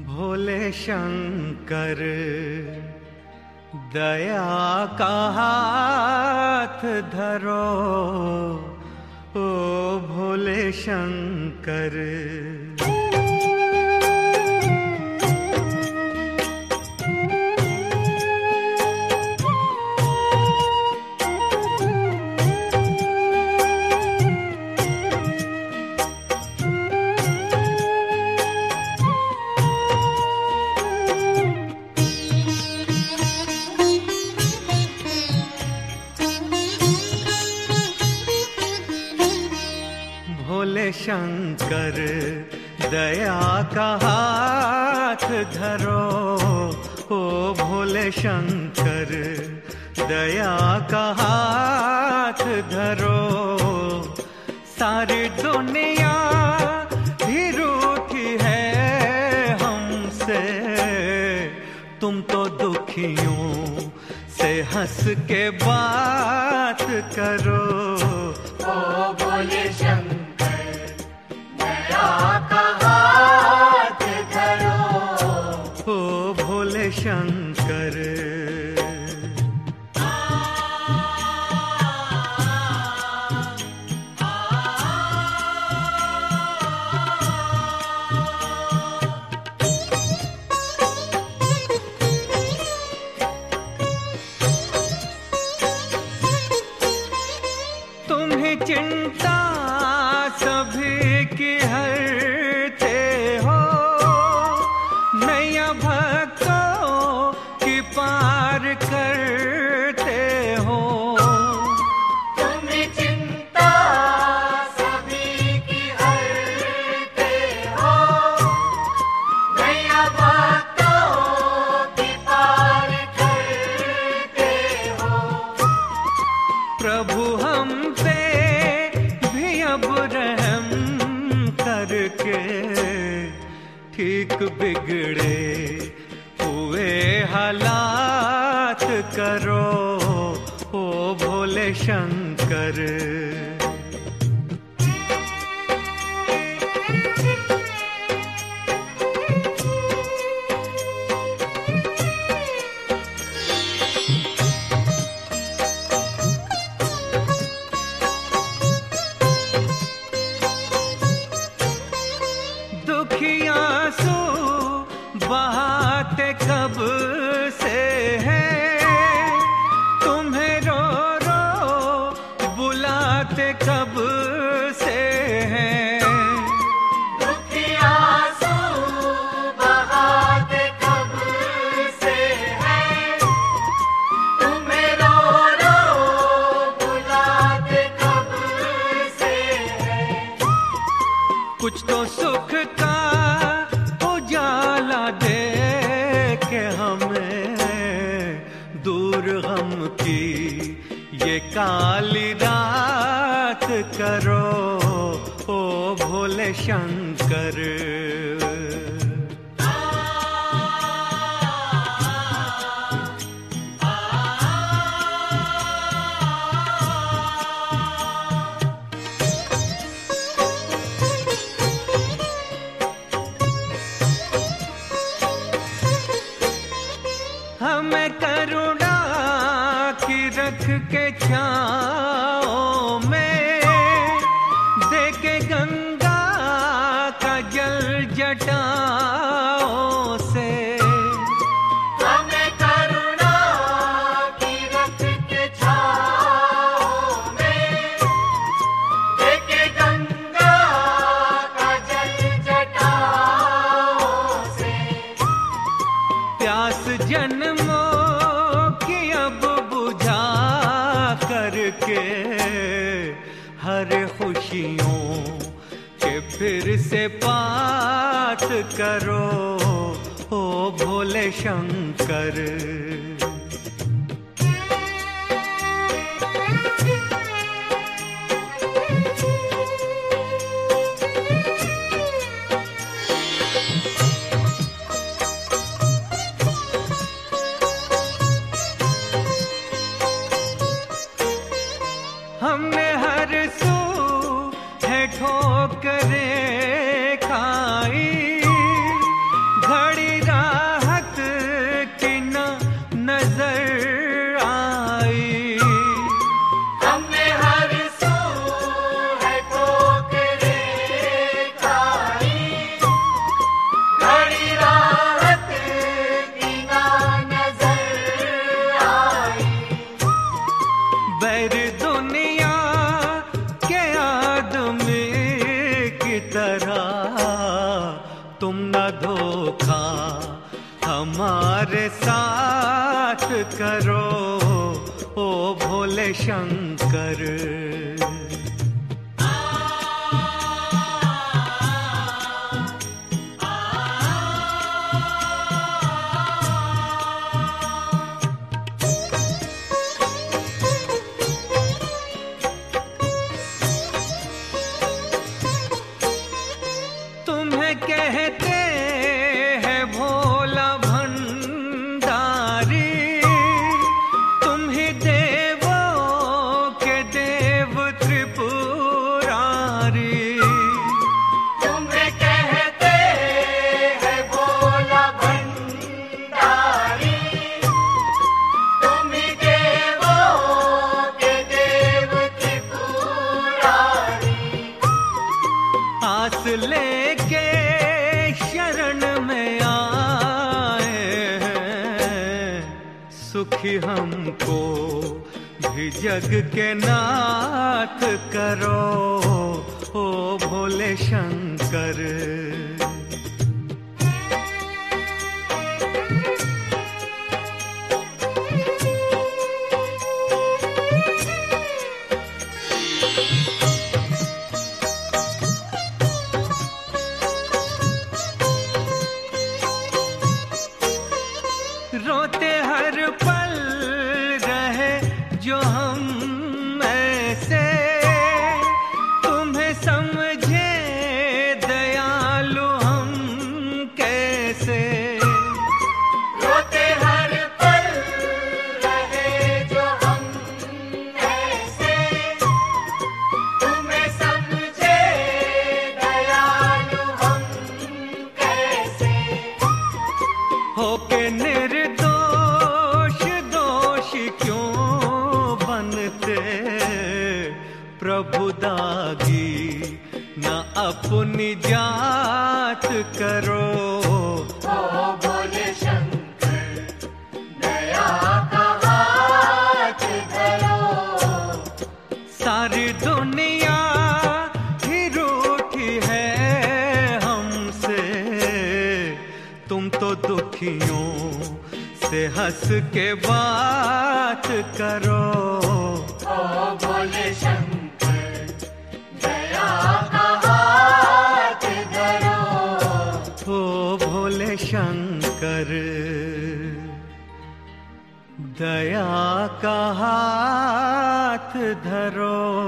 भोले शंकर दया का हाथ धरो, ओ भोले शंकर। भोले शंकर दया का हाथ धरो, ओ भोले शंकर दया का हाथ धरो। सारी दुनिया भी रूठी है हमसे, तुम तो दुखियों से हंस के बात करो, ओ भोले शंकर दया का हाथ धरो, ओ भोले शंकर। तुम्हें चिंता सभी की हरते हो, नैया भक्तों की पार करते हो। तुम्हें चिंता सभी की हरते हो, नैया भक्तों की पार करते हो। प्रभु हम पे भी अब रहम करके, ठीक बिगड़े हुए हालात करो, ओ भोले शंकर। दुखिया आंसू बहाते कब से हैं, तुम्हें रो रो बुलाते कब से हैं। दुखिया आंसू बहाते कब से हैं, तुम्हें रो रो बुलाते कब से हैं। कुछ तो सुख का उजाला दे के हमें, दूर गम की ये काली रात करो, ओ भोले शंकर। हमें करुणा की रख के छाओ में, देके गंगा का जल जटाओ से। हमें करुणा की रख के छाओ में, देके गंगा का जल जटाओ से। प्यास जन्मों की अब बुझा करके, हर खुशियों के फिर से बात करो, ओ भोले शंकर। हमने हर सू है ठोकरें खाई, घड़ी तुम न धोखा हमारे साथ करो, ओ भोले शंकर। तुम्हें कहते हैं भोला भंडारी, तुम ही देवों के देव त्रिपुरारी। तुम्हें कहते हैं भोला भंडारी, तुम ही देवों के देव त्रिपुरारी। आस लेके शरण में आए हैं, सुखी हमको भी जग के नाथ करो, ओ भोले शंकर। रोते हर पल रहे जो हम ऐसे, तुम्हें समझे दयालु हम कैसे। रोते हर पल रहे जो हम ऐसे, तुम्हें समझे दयालु हम कैसे। होके निर्दोष दोष क्यों बनते, प्रभु दागी न अपनी जात करो, ओ भोले शंकर दया का हाथ धरो। सारी दुनिया ही रूठी है हमसे, तुम तो दुखियों से हंस के बात करो, ओ भोले शंकर दया का हाथ धरो। ओ भोले शंकर दया का हाथ धरो।